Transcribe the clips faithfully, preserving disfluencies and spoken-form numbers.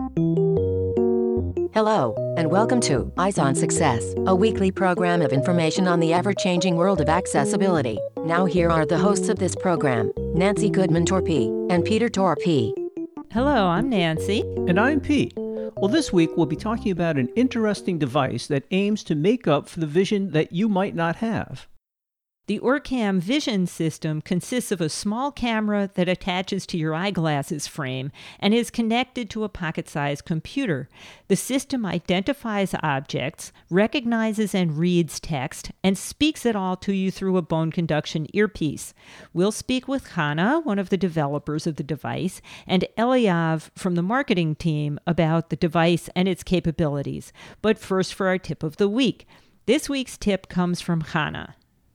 Hello, and welcome to Eyes on Success, a weekly program of information on the ever-changing world of accessibility. Now here are the hosts of this program, Nancy Goodman-Torpey and Peter Torpey. Hello, I'm Nancy. And I'm Pete. Well, this week we'll be talking about an interesting device that aims to make up for the vision that you might not have. The Orcam Vision System consists of a small camera that attaches to your eyeglasses frame and is connected to a pocket-sized computer. The system identifies objects, recognizes and reads text, and speaks it all to you through a bone conduction earpiece. We'll speak with Hannah, one of the developers of the device, and Eliav from the marketing team about the device and its capabilities. But first for our tip of the week. This week's tip comes from Hannah.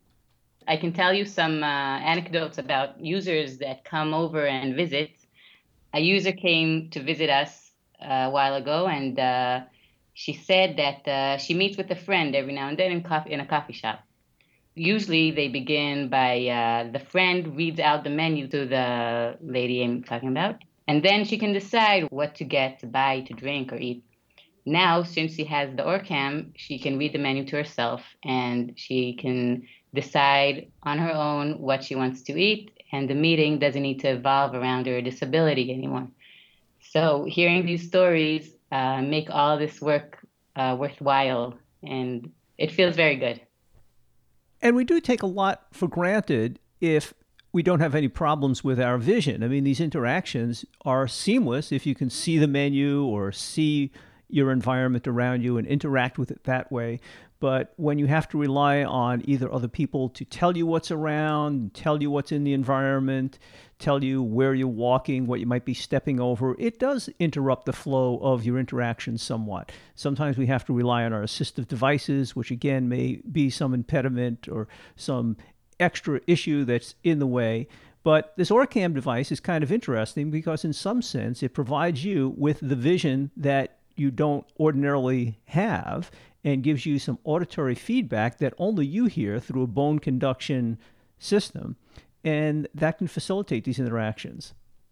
I can tell you some uh, anecdotes about users that come over and visit. A user came to visit us uh, a while ago, and uh, she said that uh, she meets with a friend every now and then in, coffee, in a coffee shop. Usually they begin by uh, the friend reads out the menu to the lady I'm talking about, and then she can decide what to get, to buy, to drink, or eat. Now, since she has the Orcam, she can read the menu to herself, and she can decide on her own what she wants to eat, and the meeting doesn't need to evolve around her disability anymore. So hearing these stories uh, make all this work uh, worthwhile, and it feels very good. And we do take a lot for granted if we don't have any problems with our vision. I mean, these interactions are seamless if you can see the menu or see your environment around you and interact with it that way. But when you have to rely on either other people to tell you what's around, tell you what's in the environment, tell you where you're walking, what you might be stepping over, it does interrupt the flow of your interaction somewhat. Sometimes we have to rely on our assistive devices, which again may be some impediment or some extra issue that's in the way. But this Orcam device is kind of interesting because in some sense it provides you with the vision that you don't ordinarily have, and gives you some auditory feedback that only you hear through a bone conduction system, and that can facilitate these interactions.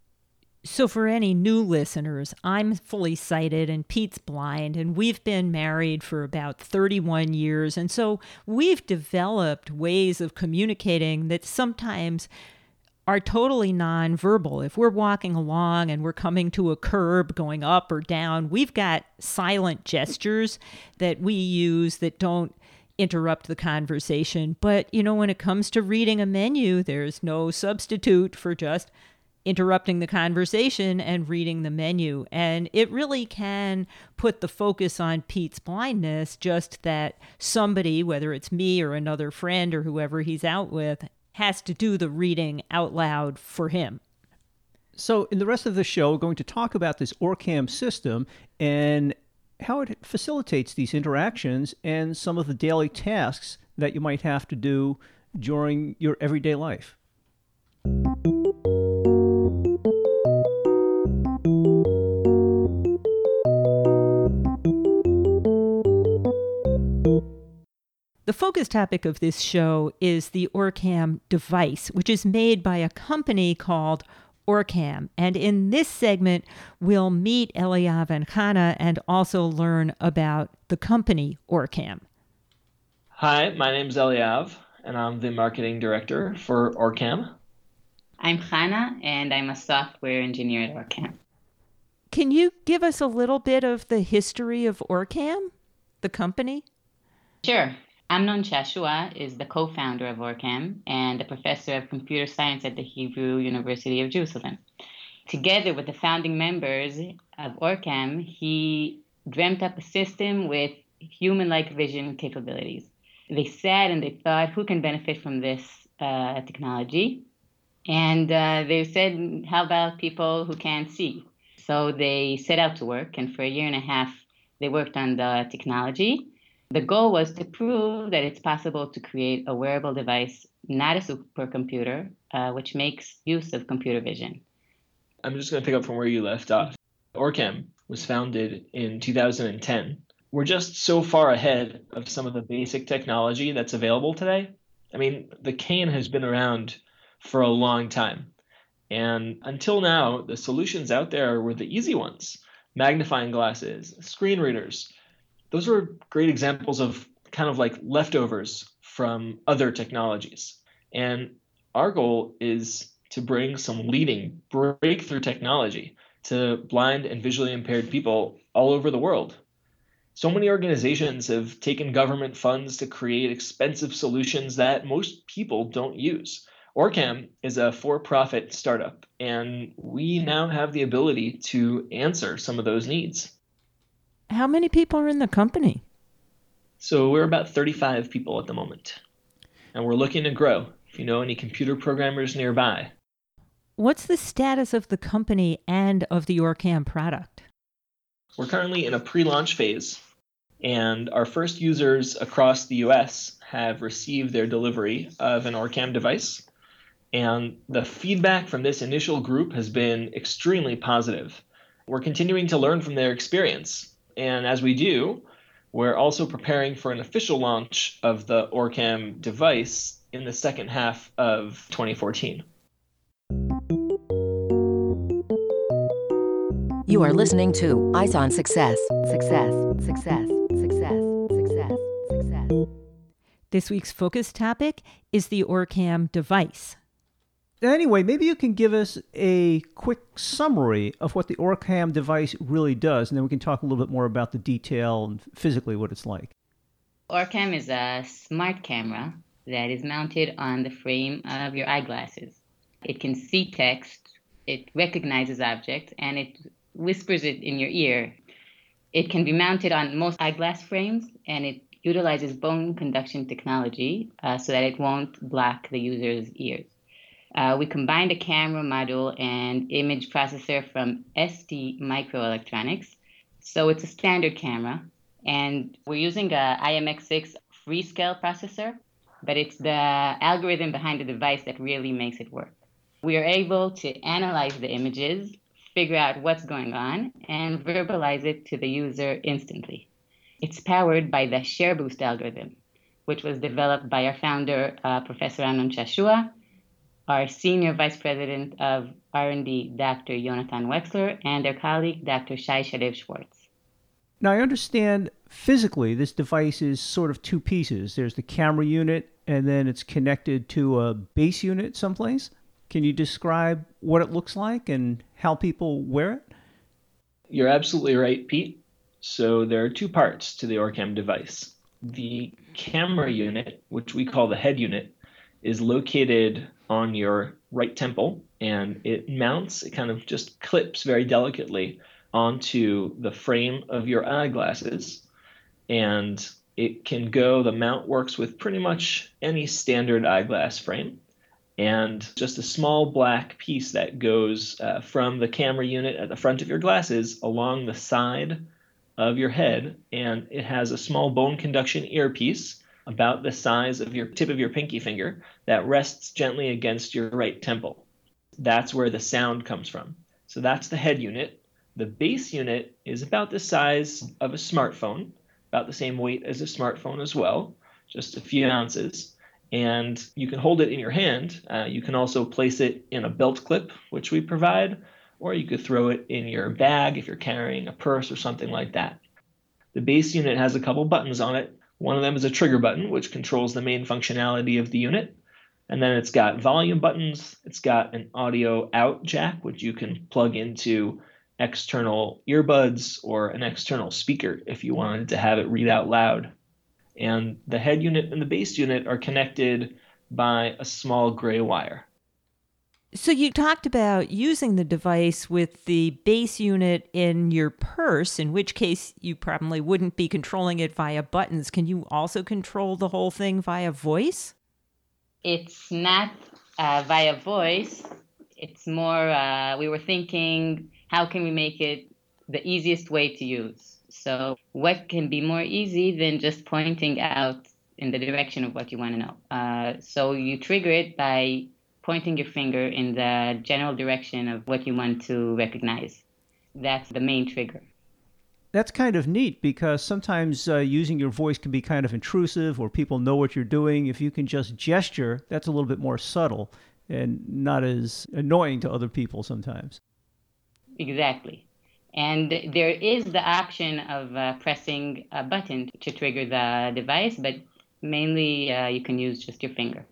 So for any new listeners, I'm fully sighted and Pete's blind, and we've been married for about thirty-one years, and so we've developed ways of communicating that sometimes are totally nonverbal. If we're walking along and we're coming to a curb going up or down, we've got silent gestures that we use that don't interrupt the conversation. But, you know, when it comes to reading a menu, there's no substitute for just interrupting the conversation and reading the menu. And it really can put the focus on Pete's blindness, just that somebody, whether it's me or another friend or whoever he's out with, has to do the reading out loud for him. So in the rest of the show, we're going to talk about this Orcam system and how it facilitates these interactions and some of the daily tasks that you might have to do during your everyday life. The focus topic of this show is the Orcam device, which is made by a company called Orcam. And in this segment, we'll meet Eliav and Hannah and also learn about the company Orcam. Hi, my name's Eliav, and I'm the marketing director for Orcam. I'm Hannah, and I'm a software engineer at Orcam. Can you give us a little bit of the history of Orcam, the company? Sure. Amnon Shashua is the co-founder of Orcam and a professor of computer science at the Hebrew University of Jerusalem. Together with the founding members of Orcam, he dreamt up a system with human-like vision capabilities. They sat and they thought, who can benefit from this uh, technology? And uh, they said, how about people who can't see? So they set out to work, and for a year and a half, they worked on the technology. The goal was to prove that it's possible to create a wearable device, not a supercomputer, uh, which makes use of computer vision. I'm just going to pick up from where you left off. Orcam was founded in two thousand ten. We're just so far ahead of some of the basic technology that's available today. I mean, the cane has been around for a long time. And until now, the solutions out there were the easy ones. magnifying glasses, screen readers. Those are great examples of kind of like leftovers from other technologies. And our goal is to bring some leading breakthrough technology to blind and visually impaired people all over the world. So many organizations have taken government funds to create expensive solutions that most people don't use. Orcam is a for-profit startup, and we now have the ability to answer some of those needs. How many people are in the company? So we're about thirty-five people at the moment, and we're looking to grow. If you know any computer programmers nearby. What's the status of the company and of the Orcam product? We're currently in a pre-launch phase, and our first users across the U S have received their delivery of an Orcam device. And the feedback from this initial group has been extremely positive. We're continuing to learn from their experience. And as we do, we're also preparing for an official launch of the Orcam device in the second half of twenty fourteen. You are listening to Eyes on Success. Success, success, success, success, success. This week's focus topic is the Orcam device. Anyway, maybe you can give us a quick summary of what the Orcam device really does, and then we can talk a little bit more about the detail and physically what it's like. Orcam is a smart camera that is mounted on the frame of your eyeglasses. It can see text, it recognizes objects, and it whispers it in your ear. It can be mounted on most eyeglass frames, and it utilizes bone conduction technology uh, so that it won't block the user's ears. Uh, we combined a camera module and image processor from S T Microelectronics. So it's a standard camera, and we're using a I M X six Freescale processor, but it's the algorithm behind the device that really makes it work. We are able to analyze the images, figure out what's going on, and verbalize it to the user instantly. It's powered by the ShareBoost algorithm, which was developed by our founder, uh, Professor Amnon Shashua, our Senior Vice President of R and D, Doctor Jonathan Wexler, and their colleague, Doctor Shai Shalev Schwartz. Now, I understand physically this device is sort of two pieces. There's the camera unit, and then it's connected to a base unit someplace. Can you describe what it looks like and how people wear it? You're absolutely right, Pete. So there are two parts to the Orcam device. The camera unit, which we call the head unit, is located on your right temple, and it mounts, it kind of just clips very delicately onto the frame of your eyeglasses, and it can go, the mount works with pretty much any standard eyeglass frame, and just a small black piece that goes uh, from the camera unit at the front of your glasses along the side of your head, and it has a small bone conduction earpiece about the size of your tip of your pinky finger that rests gently against your right temple. That's where the sound comes from. So that's the head unit. The base unit is about the size of a smartphone, about the same weight as a smartphone as well, just a few ounces. And you can hold it in your hand. Uh, you can also place it in a belt clip, which we provide, or you could throw it in your bag if you're carrying a purse or something like that. The base unit has a couple buttons on it. One of them is a trigger button, which controls the main functionality of the unit. And then it's got volume buttons. It's got an audio out jack, which you can plug into external earbuds or an external speaker if you wanted to have it read out loud. And the head unit and the base unit are connected by a small gray wire. So you talked about using the device with the base unit in your purse, in which case you probably wouldn't be controlling it via buttons. Can you also control the whole thing via voice? It's not uh, via voice. It's more, uh, we were thinking, how can we make it the easiest way to use? So what can be more easy than just pointing out in the direction of what you want to know? Uh, so you trigger it by pointing your finger in the general direction of what you want to recognize. That's the main trigger. That's kind of neat because sometimes uh, using your voice can be kind of intrusive or people know what you're doing. If you can just gesture, that's a little bit more subtle and not as annoying to other people sometimes. Exactly. And there is the option of uh, pressing a button to trigger the device, but mainly uh, you can use just your finger.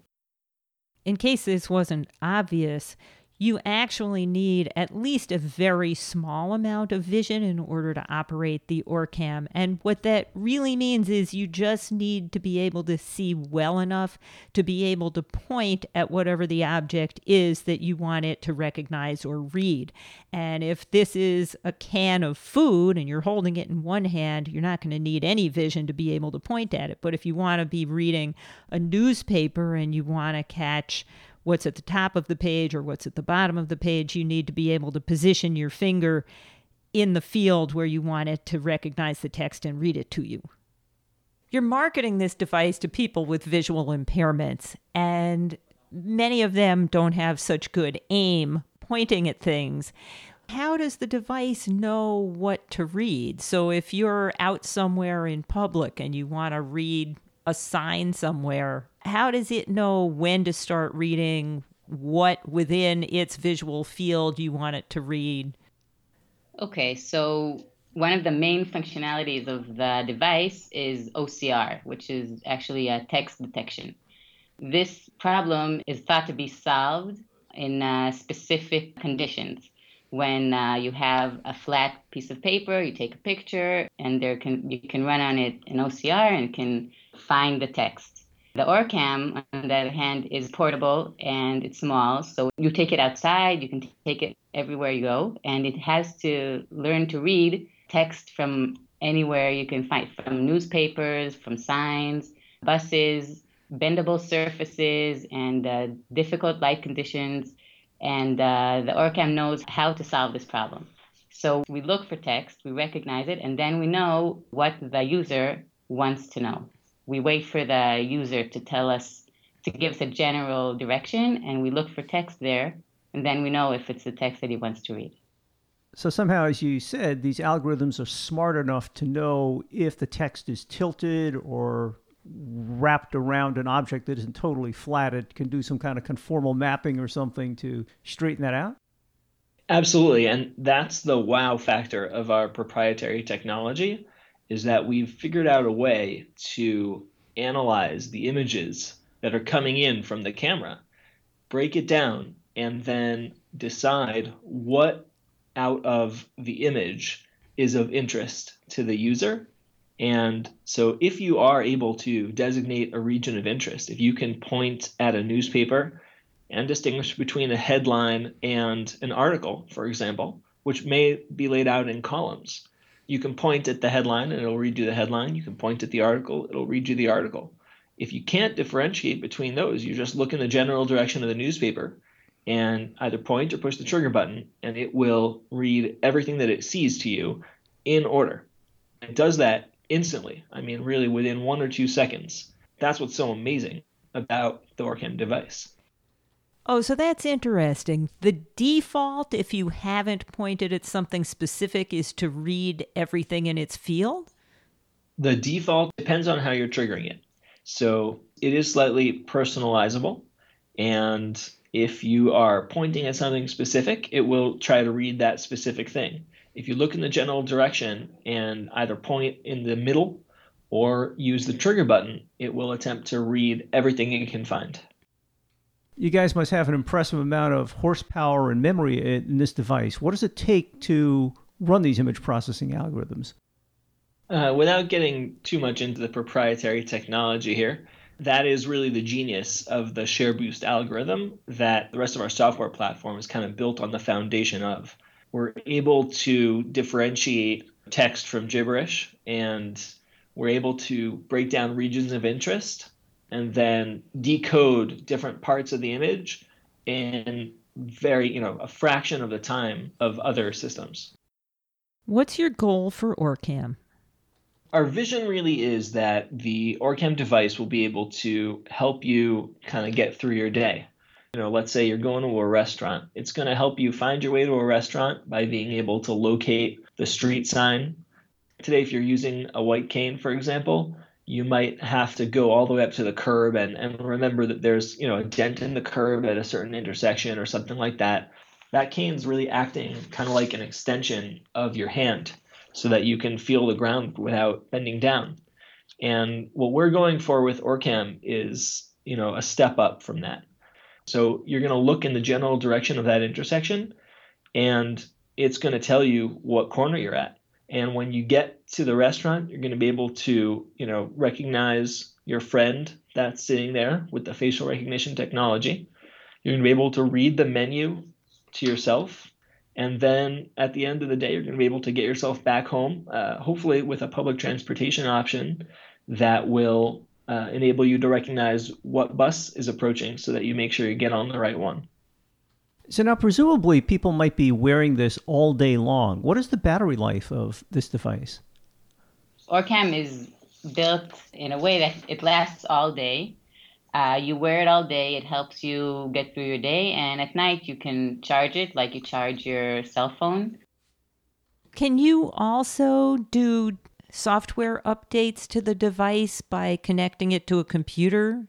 In case this wasn't obvious, you actually need at least a very small amount of vision in order to operate the OrCam. And what that really means is you just need to be able to see well enough to be able to point at whatever the object is that you want it to recognize or read. And if this is a can of food and you're holding it in one hand, you're not going to need any vision to be able to point at it. But if you want to be reading a newspaper and you want to catch what's at the top of the page or what's at the bottom of the page, you need to be able to position your finger in the field where you want it to recognize the text and read it to you. You're marketing this device to people with visual impairments, and many of them don't have such good aim pointing at things. How does the device know what to read? So if you're out somewhere in public and you want to read a sign somewhere, how does it know when to start reading what within its visual field you want it to read? Okay, so one of the main functionalities of the device is O C R, which is actually a text detection. This problem is thought to be solved in uh, specific conditions. When uh, you have a flat piece of paper, you take a picture, and there can you can run on it an O C R and can find the text. The OrCam, on the other hand, is portable and it's small, so you take it outside, you can take it everywhere you go, and it has to learn to read text from anywhere you can find, from newspapers, from signs, buses, bendable surfaces, and uh, difficult light conditions. And uh, the OrCam knows how to solve this problem. So we look for text, we recognize it, and then we know what the user wants to know. We wait for the user to tell us, to give us a general direction, and we look for text there, and then we know if it's the text that he wants to read. So somehow, as you said, these algorithms are smart enough to know if the text is tilted or wrapped around an object that isn't totally flat. It can do some kind of conformal mapping or something to straighten that out? Absolutely. And that's the wow factor of our proprietary technology, is that we've figured out a way to analyze the images that are coming in from the camera, break it down, and then decide what out of the image is of interest to the user. And so if you are able to designate a region of interest, if you can point at a newspaper and distinguish between a headline and an article, for example, which may be laid out in columns, you can point at the headline and it'll read you the headline. You can point at the article, it'll read you the article. If you can't differentiate between those, you just look in the general direction of the newspaper and either point or push the trigger button, and it will read everything that it sees to you in order. It does that instantly. I mean, really within one or two seconds. That's what's so amazing about the OrCam device. Oh, so that's interesting. The default, if you haven't pointed at something specific, is to read everything in its field? The default depends on how you're triggering it. So it is slightly personalizable. And if you are pointing at something specific, it will try to read that specific thing. If you look in the general direction and either point in the middle or use the trigger button, it will attempt to read everything it can find. You guys must have an impressive amount of horsepower and memory in this device. What does it take to run these image processing algorithms? Uh, without getting too much into the proprietary technology here, that is really the genius of the ShareBoost algorithm that the rest of our software platform is kind of built on the foundation of. We're able to differentiate text from gibberish, and we're able to break down regions of interest and then decode different parts of the image in very, you know, a fraction of the time of other systems. What's your goal for OrCam? Our vision really is that the OrCam device will be able to help you kind of get through your day. You know, let's say you're going to a restaurant. It's going to help you find your way to a restaurant by being able to locate the street sign. Today, if you're using a white cane, for example, you might have to go all the way up to the curb and, and remember that there's, you know, a dent in the curb at a certain intersection or something like that. that cane's really acting kind of like an extension of your hand so that you can feel the ground without bending down. And what we're going for with OrCam is, you know, a step up from that. So you're going to look in the general direction of that intersection, and it's going to tell you what corner you're at. And when you get to the restaurant, you're going to be able to, you know, recognize your friend that's sitting there with the facial recognition technology. You're going to be able to read the menu to yourself. And then at the end of the day, you're going to be able to get yourself back home, uh, hopefully with a public transportation option that will uh, enable you to recognize what bus is approaching so that you make sure you get on the right one. So now presumably people might be wearing this all day long. What is the battery life of this device? OrCam is built in a way that it lasts all day. Uh, you wear it all day. It helps you get through your day. And at night, you can charge it like you charge your cell phone. Can you also do software updates to the device by connecting it to a computer?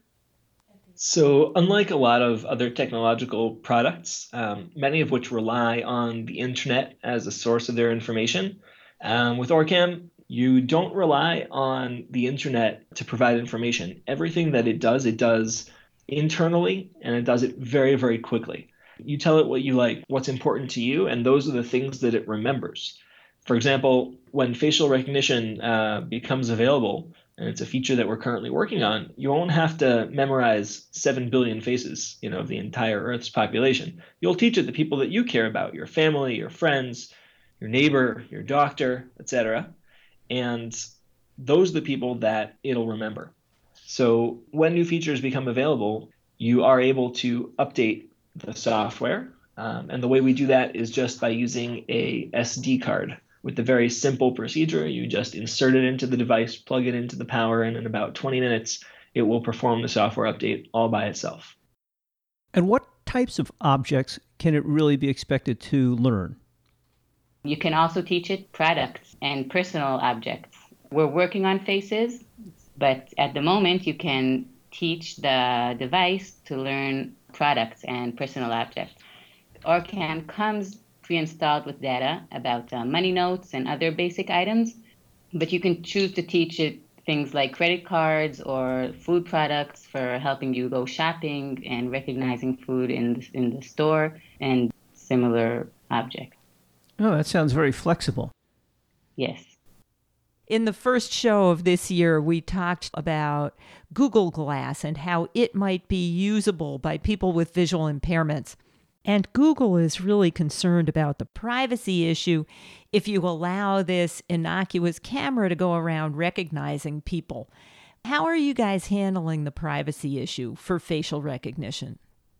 So unlike a lot of other technological products, um, many of which rely on the internet as a source of their information, um, with OrCam, you don't rely on the internet to provide information. Everything that it does, it does internally, and it does it very, very quickly. You tell it what you like, what's important to you, and those are the things that it remembers. For example, when facial recognition uh, becomes available, and it's a feature that we're currently working on, you won't have to memorize seven billion faces, you know, of the entire Earth's population. You'll teach it the people that you care about, your family, your friends, your neighbor, your doctor, et cetera. And those are the people that it'll remember. So when new features become available, you are able to update the software. Um, and the way we do that is just by using a S D card. With the very simple procedure, you just insert it into the device, plug it into the power, and in about twenty minutes, it will perform the software update all by itself. And what types of objects can it really be expected to learn? You can also teach it products and personal objects. We're working on faces, but at the moment, you can teach the device to learn products and personal objects. OrCam comes pre-installed with data about uh, money notes and other basic items, but you can choose to teach it things like credit cards or food products for helping you go shopping and recognizing food in the, in the store and similar objects. Oh, that sounds very flexible. Yes. In the first show of this year, we talked about Google Glass and how it might be usable by people with visual impairments. And Google is really concerned about the privacy issue if you allow this innocuous camera to go around recognizing people. How are you guys handling the privacy issue for facial recognition?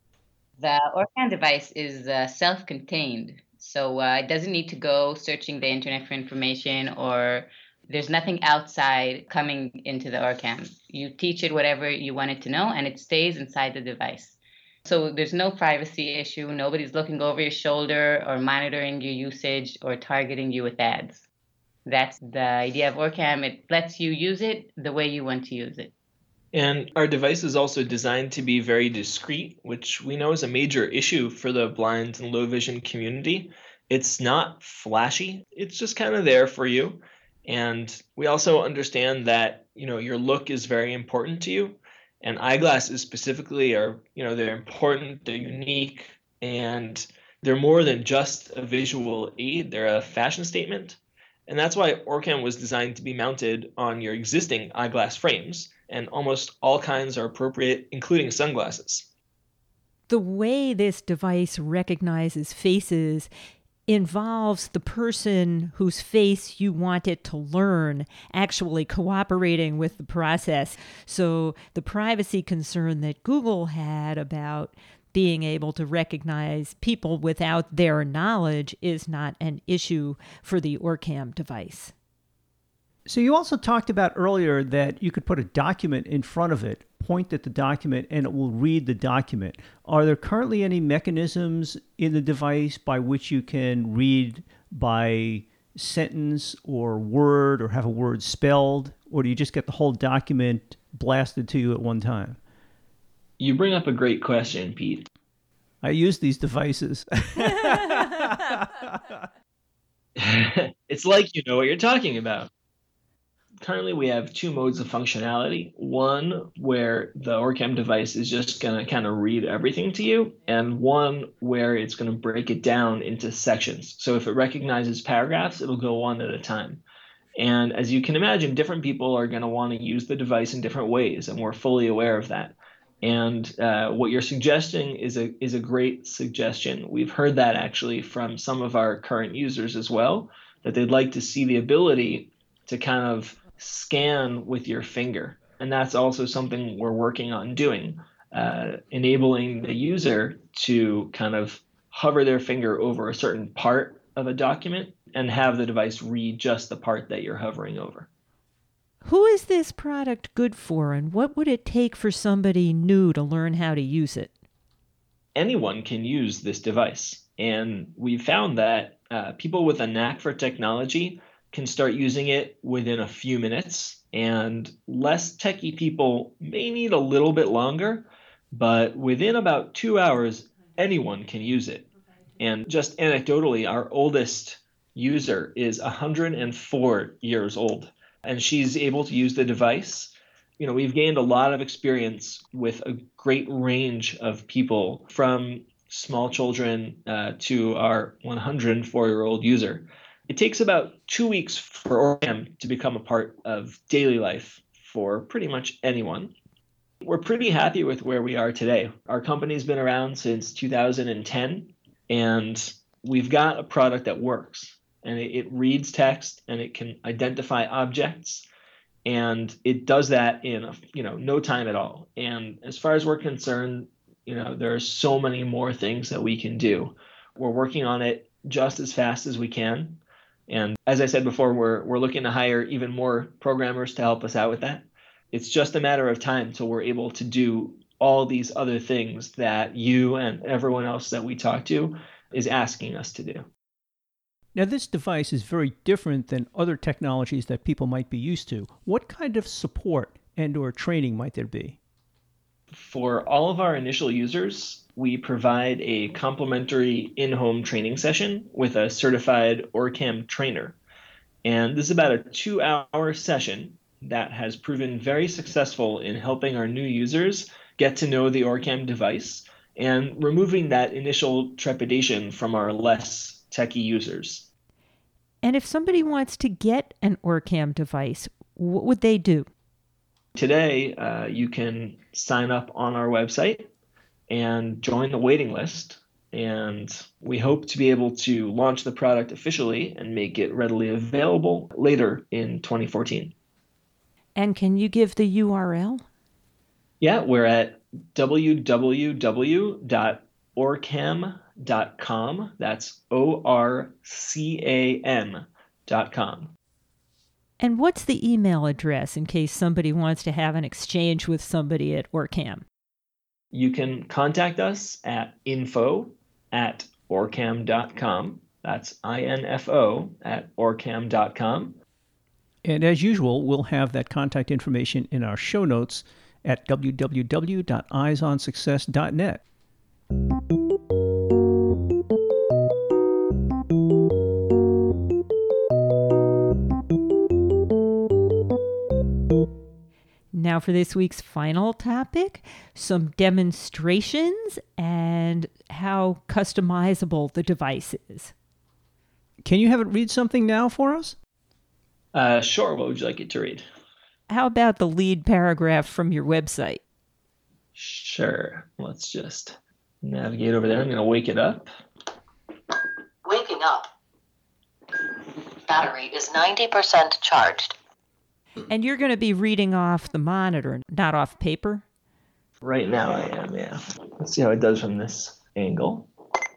The OrCam device is uh, self-contained, so uh, it doesn't need to go searching the internet for information, or there's nothing outside coming into the OrCam. You teach it whatever you want it to know, and it stays inside the device. So there's no privacy issue. Nobody's looking over your shoulder or monitoring your usage or targeting you with ads. That's the idea of OrCam. It lets you use it the way you want to use it. And our device is also designed to be very discreet, which we know is a major issue for the blind and low vision community. It's not flashy. It's just kind of there for you. And we also understand that, you know, your look is very important to you. And eyeglasses specifically are, you know, they're important, they're unique, and they're more than just a visual aid. They're a fashion statement. And that's why OrCam was designed to be mounted on your existing eyeglass frames. And almost all kinds are appropriate, including sunglasses. The way this device recognizes faces involves the person whose face you want it to learn actually cooperating with the process. So the privacy concern that Google had about being able to recognize people without their knowledge is not an issue for the OrCam device. So you also talked about earlier that you could put a document in front of it, point at the document, and it will read the document. Are there currently any mechanisms in the device by which you can read by sentence or word or have a word spelled, or do you just get the whole document blasted to you at one time? You bring up a great question, Pete. I use these devices. It's like you know what you're talking about. Currently, we have two modes of functionality. One where the OrCam device is just going to kind of read everything to you, and one where it's going to break it down into sections. So if it recognizes paragraphs, it'll go one at a time. And as you can imagine, different people are going to want to use the device in different ways, and we're fully aware of that. And uh, what you're suggesting is a is a great suggestion. We've heard that actually from some of our current users as well, that they'd like to see the ability to kind of scan with your finger. And that's also something we're working on doing, uh, enabling the user to kind of hover their finger over a certain part of a document and have the device read just the part that you're hovering over. Who is this product good for, and what would it take for somebody new to learn how to use it? Anyone can use this device. And we found that uh, people with a knack for technology can start using it within a few minutes, and less techie people may need a little bit longer, but within about two hours, anyone can use it. And just anecdotally, our oldest user is one hundred four years old, and she's able to use the device. You know, we've gained a lot of experience with a great range of people, from small children uh, to our one hundred four-year-old user. It takes about two weeks for OrCam to become a part of daily life for pretty much anyone. We're pretty happy with where we are today. Our company's been around since two thousand ten, and we've got a product that works. And it, it reads text, and it can identify objects, and it does that in you know no time at all. And as far as we're concerned, you know there are so many more things that we can do. We're working on it just as fast as we can. And as I said before, we're we're looking to hire even more programmers to help us out with that. It's just a matter of time till we're able to do all these other things that you and everyone else that we talk to is asking us to do. Now, this device is very different than other technologies that people might be used to. What kind of support and or training might there be? For all of our initial users, we provide a complimentary in-home training session with a certified OrCam trainer. And this is about a two-hour session that has proven very successful in helping our new users get to know the OrCam device and removing that initial trepidation from our less techie users. And if somebody wants to get an OrCam device, what would they do? Today, uh, you can sign up on our website and join the waiting list. And we hope to be able to launch the product officially and make it readily available later in twenty fourteen. And can you give the U R L? Yeah, we're at w w w dot orcam dot com. That's O R C A M dot com. And what's the email address in case somebody wants to have an exchange with somebody at OrCam? You can contact us at info at orcam dot com. That's I N F O at orcam dot com. And as usual, we'll have that contact information in our show notes at w w w dot eyes on success dot net. Now for this week's final topic, some demonstrations and how customizable the device is. Can you have it read something now for us? Uh, sure. What would you like it to read? How about the lead paragraph from your website? Sure. Let's just navigate over there. I'm going to wake it up. Waking up. Battery is ninety percent charged. And you're going to be reading off the monitor, not off paper? Right now I am, yeah. Let's see how it does from this angle.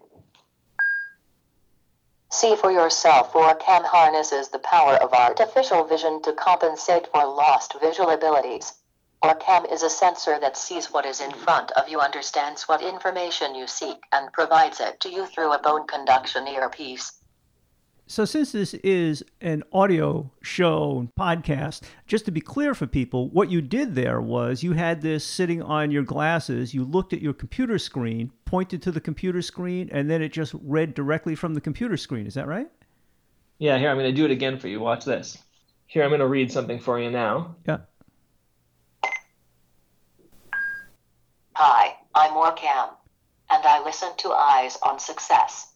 See for yourself. OrCam harnesses the power of artificial vision to compensate for lost visual abilities. OrCam is a sensor that sees what is in front of you, understands what information you seek, and provides it to you through a bone conduction earpiece. So since this is an audio show and podcast, just to be clear for people, what you did there was you had this sitting on your glasses, you looked at your computer screen, pointed to the computer screen, and then it just read directly from the computer screen. Is that right? Yeah, here, I'm going to do it again for you. Watch this. Here, I'm going to read something for you now. Yeah. Hi, I'm Orcam, and I listen to Eyes on Success.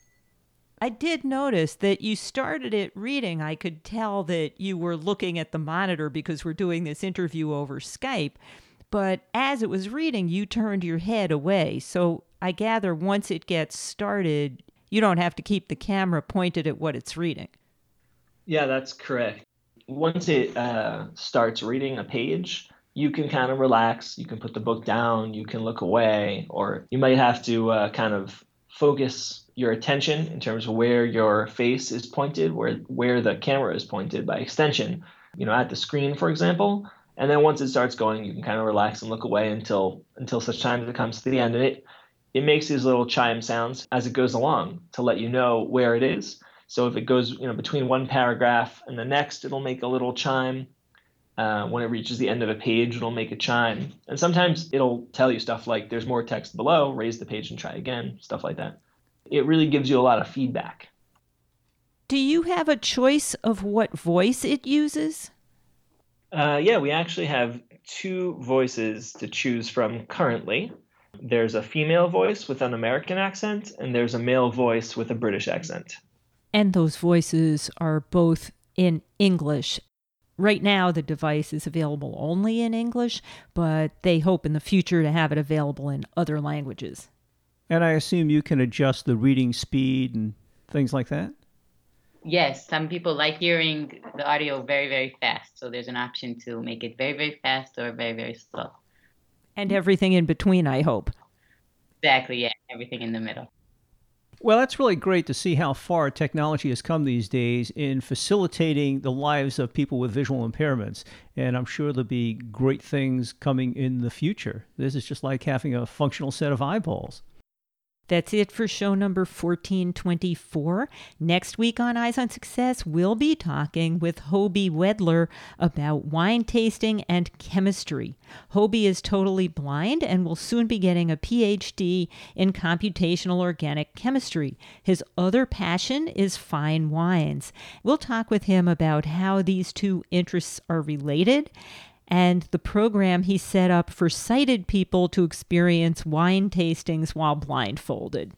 I did notice that you started it reading. I could tell that you were looking at the monitor because we're doing this interview over Skype. But as it was reading, you turned your head away. So I gather once it gets started, you don't have to keep the camera pointed at what it's reading. Yeah, that's correct. Once it uh, starts reading a page, you can kind of relax. You can put the book down. You can look away, or you might have to uh, kind of focus your attention in terms of where your face is pointed, where where the camera is pointed by extension, you know, at the screen, for example. And then once it starts going, you can kind of relax and look away until until such time as it comes to the end. And it it makes these little chime sounds as it goes along to let you know where it is. So if it goes, you know, between one paragraph and the next, it'll make a little chime. Uh, when it reaches the end of a page, it'll make a chime. And sometimes it'll tell you stuff like there's more text below, raise the page and try again, stuff like that. It really gives you a lot of feedback. Do you have a choice of what voice it uses? Uh, yeah, we actually have two voices to choose from currently. There's a female voice with an American accent, and there's a male voice with a British accent. And those voices are both in English. Right now, the device is available only in English, but they hope in the future to have it available in other languages. And I assume you can adjust the reading speed and things like that? Yes, some people like hearing the audio very, very fast. So there's an option to make it very, very fast or very, very slow. And everything in between, I hope. Exactly, yeah, everything in the middle. Well, that's really great to see how far technology has come these days in facilitating the lives of people with visual impairments. And I'm sure there'll be great things coming in the future. This is just like having a functional set of eyeballs. That's it for show number fourteen twenty-four. Next week on Eyes on Success, we'll be talking with Hobie Wedler about wine tasting and chemistry. Hobie is totally blind and will soon be getting a P H D in computational organic chemistry. His other passion is fine wines. We'll talk with him about how these two interests are related and the program he set up for sighted people to experience wine tastings while blindfolded.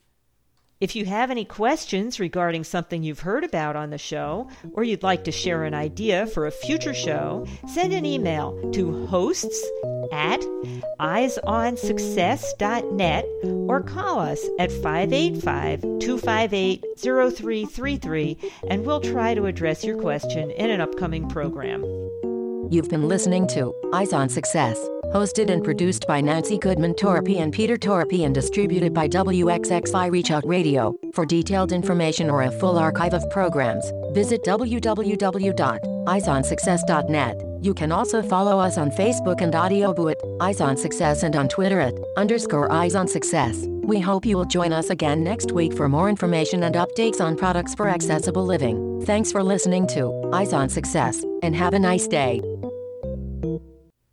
If you have any questions regarding something you've heard about on the show, or you'd like to share an idea for a future show, send an email to hosts at eyes on success dot net or call us at five eight five, two five eight, zero three three three, and we'll try to address your question in an upcoming program. You've been listening to Eyes on Success, hosted and produced by Nancy Goodman Torpy and Peter Torpy and distributed by W X X I Reach Out Radio. For detailed information or a full archive of programs, visit w w w dot eyes on success dot net. You can also follow us on Facebook and Audioboo at Eyes on Success and on Twitter at underscore Eyes on Success. We hope you will join us again next week for more information and updates on products for accessible living. Thanks for listening to Eyes on Success, and have a nice day.